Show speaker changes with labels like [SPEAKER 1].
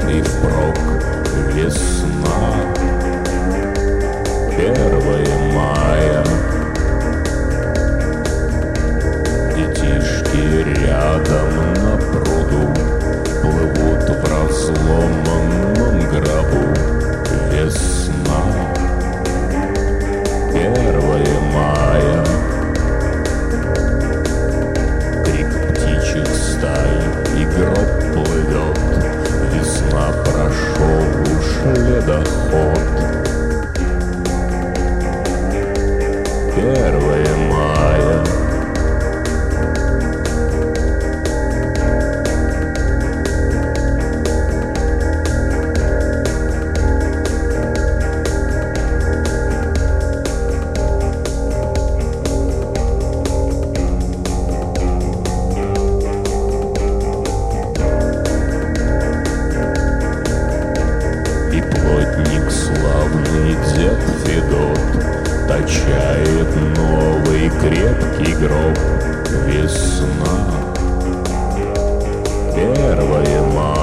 [SPEAKER 1] и впрок весна. 1 мая. Детишки рядом на пруду плывут в разломанном гробу. Весна. 1 мая. Крик птичьих стай и гроб плывет. Весна, прошел уж ледоход. 1 мая. И плотник, славный дед Федот, точает новый крепкий гроб. Весна. 1 мая.